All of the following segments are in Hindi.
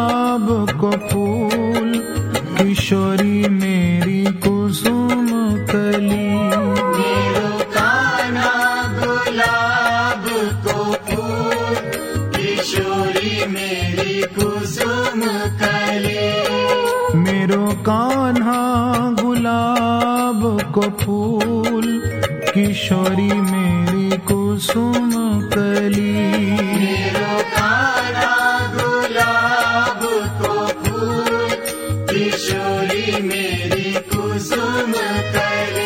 गुलाब को फूल, किशोरी मेरी कुसुम कली। मेरो कान्हा गुलाब को फूल, किशोरी मेरी कुसुम कली। मेरो कान्हा गुलाब को फूल, किशोरी मेरी कुसुम कली। मेरो कान्हा गुलाब को फूल, किशोरी मेरी कुसुम कली।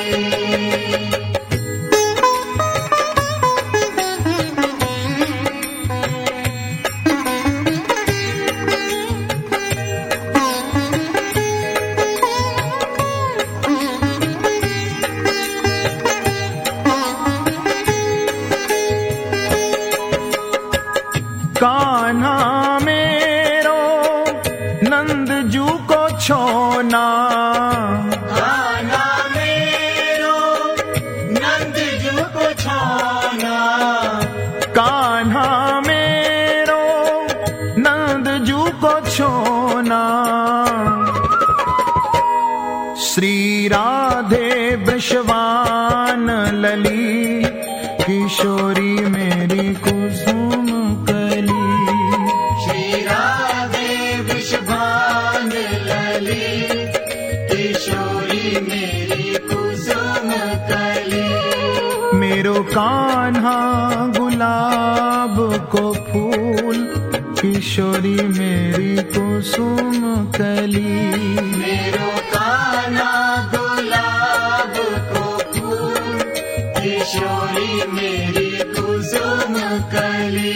कान्हा मेरो नंद जू को छोना, कान्हा मेरो नंद जू को छोना। कान्हा मेरो नंद जू को छोना। श्री राधे वृषवान लली, किशोरी मेरी कुसुम कली। श्री राधे वृषभान लली, किशोरी मेरी कुसुम कली। मेरो कान्हा गुलाब को फूल, किशोरी मेरी कुसुम कली। मेरो कान्हा गुलाब को फूल, किशोरी मेरी कुसुम कली।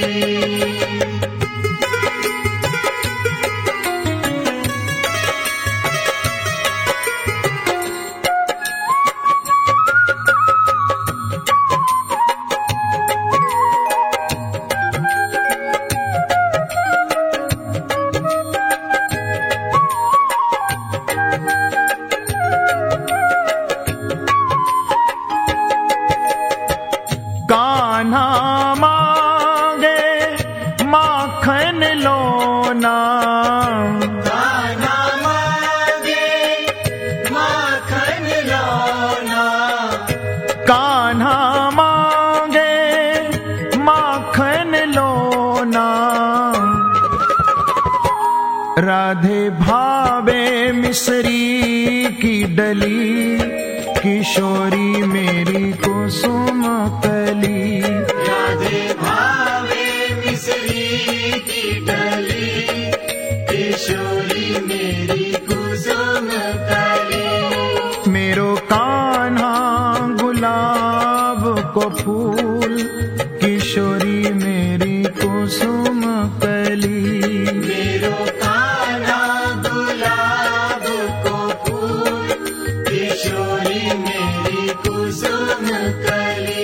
कान्हा मांगे माखन लोना, कान्हा मांगे माखन लोना। कान्हा मांगे माखन लोना। राधे भावे मिसरी की डली, किशोरी मेरी कुसुम कली। राधे भावे मिसरी की डली, किशोरी मेरी कुसुम कली। मेरो कान्हा गुलाब को फूल, किशोरी मेरी कुसुम कली। मेरो कान्हा गुलाब को फूल, किशोरी मेरी कुसुम कली।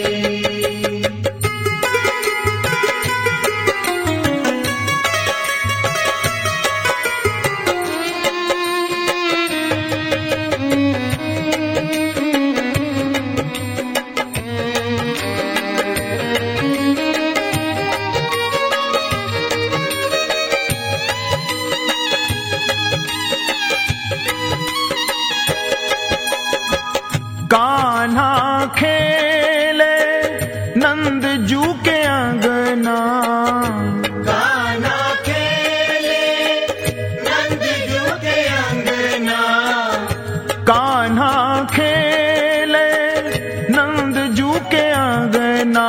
कान्हा खेले नंद जू के अंगना, कान्हा खेले नंद जू के अंगना। कान्हा खेले नंद जू के अंगना।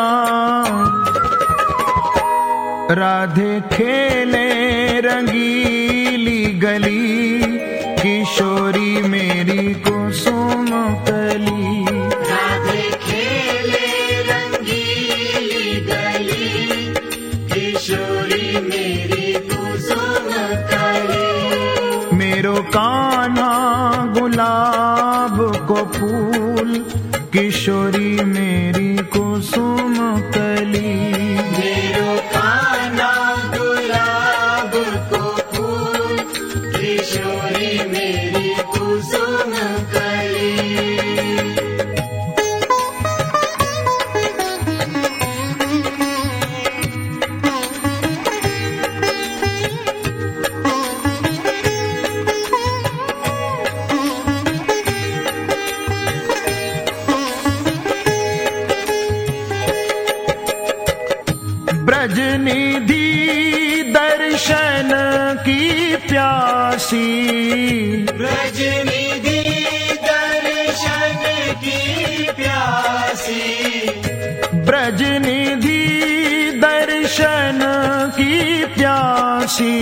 राधे खेले रंगीली गली, किशोरी मेरी कुसुम कली। राधे खेले रंगीली गली, किशोरी मेरी कुसुम कली। मेरो कान्हा गुलाब को फूल, किशोरी मेरी कुसुम कली। मेरो कान्हा गुलाब को फूल, किशोरी मेरी कुसुम कली। प्यासी, ब्रज निधि दर्शन की प्यासी, ब्रज निधि दर्शन की प्यासी।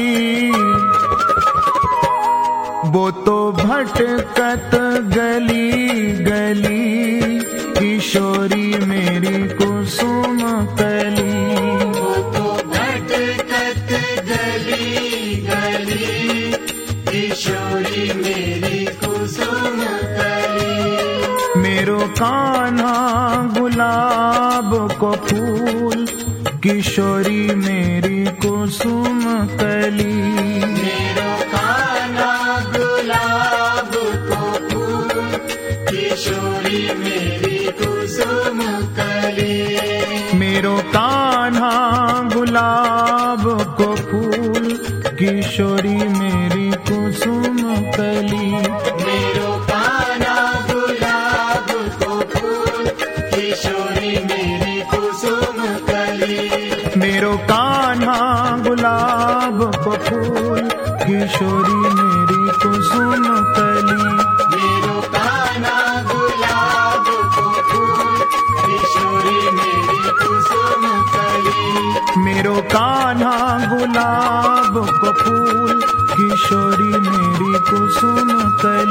वो तो भटकत गली गली, किशोरी मेरी कुसुम कली। वो तो भटकत गली गली, किशोरी मेरी कुसुम कली। मेरो कान्हा गुलाब को फूल, किशोरी मेरी कुसुम कली। मेरो कान्हा गुलाब को फूल, किशोरी मेरी कुसुम कली। मेरो कान्हा गुलाब को फूल, किशोरी मेरी कुसुम कली। मेरो कान्हा गुलाब को फूल, किशोरी मेरी कुसुम कली। मेरो कान्हा गुलाब को फूल, किशोरी मेरी कुसुम कली। मेरो कान्हा गुलाब को फूल, किशोरी मेरी कुसुम कली। मेरो कान्हा गुलाब को फूल, किशोरी मेरी कुसुम कली।